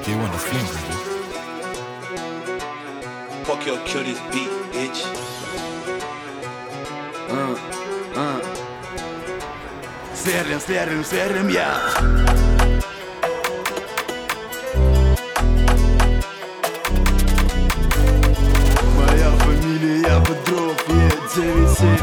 K1 the Flame, baby. Fuck your kill this beat, bitch. Сверлим я. Моя фамилия Бодров, 9-7.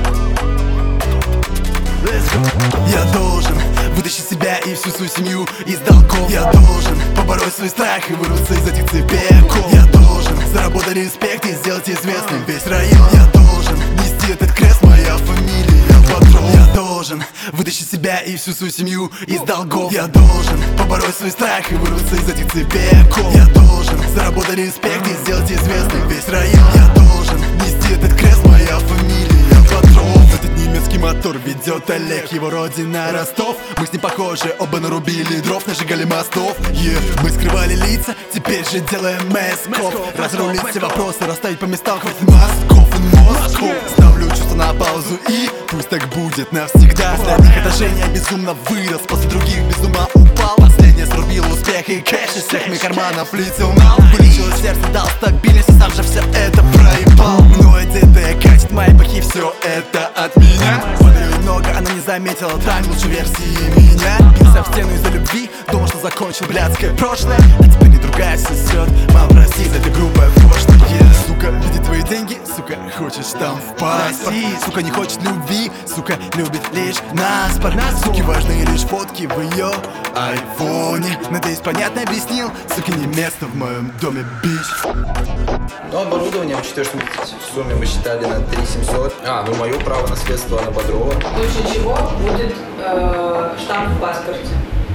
Я должен вытащить себя и всю свою семью из долгов. Я должен побороть свой страх и вырваться из этих цепей оков. Я должен заработать респект и сделать известным весь район. Я должен нести этот крест, моя фамилия Бодров. Я должен вытащить себя и всю свою семью из долгов. Я должен побороть свой страх и вырваться из этих цепей оков. Я должен заработать респект и сделать известным весь район. Я должен нести этот крест, моя фамилия Бодров. Этот немецкий мотор ведет Олег, его родина Ростов. Мы с ним похожи, оба нарубили дров, нажигали мостов. Мы скрывали лица, теперь же делаем мэсков. Разрулить все вопросы, расставить по местам, хватит мозгов и мозгов. Ставлю чувства на паузу и пусть так будет навсегда. С одних этажей я безумно вырос, после других без ума упал. Последнее срубил успех и кэш, из всех моих карманов летел мал. Вылечило сердце, дал стабильность, и сам же все это проебал. Мною одетая катит мои пахи, все это от меня. Смотрю немного, она не заметила тайм лучшей версии меня. Бился в стену из-за любви, думал, что закончил блядское прошлое. А теперь не другая сосет, мам, прости за это грубое прошлое. Сука, видит твои деньги, сука, хочешь там в паспорт. Сука, не хочет любви, сука, любит лишь наспор. Суки важны лишь фотки в ее айфоне. Надеюсь, понятно объяснил, сука, не место в моем доме, бич. Ну, оборудование, учитывая, что в сумме мы считали на 3700. Ну мое право наследство на Бодрова. В случае чего будет штамп в паспорте.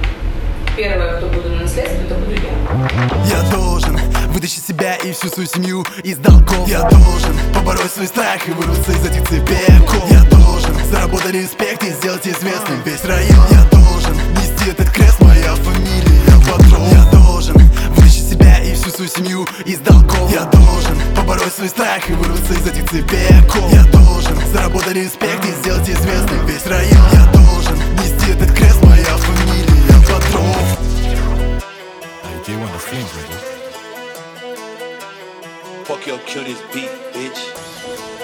Первое, кто буду на наследстве, это буду я. Я должен вытащить себя и всю свою семью из долгов. Я должен побороть свой страх и вырваться из этих цепей оков. Я должен заработать респект и сделать известным весь район. Я должен нести этот крест, моя фамилия Бодров. Я должен вытащить себя и всю свою семью из долгов. Я должен побороть свой страх и вырваться из этих цепей оков. Я должен заработать респект и сделать известным весь район. Я должен нести этот крест, моя фамилия Бодров. K1 the Flame, baby. Fuck your kill this beat, bitch.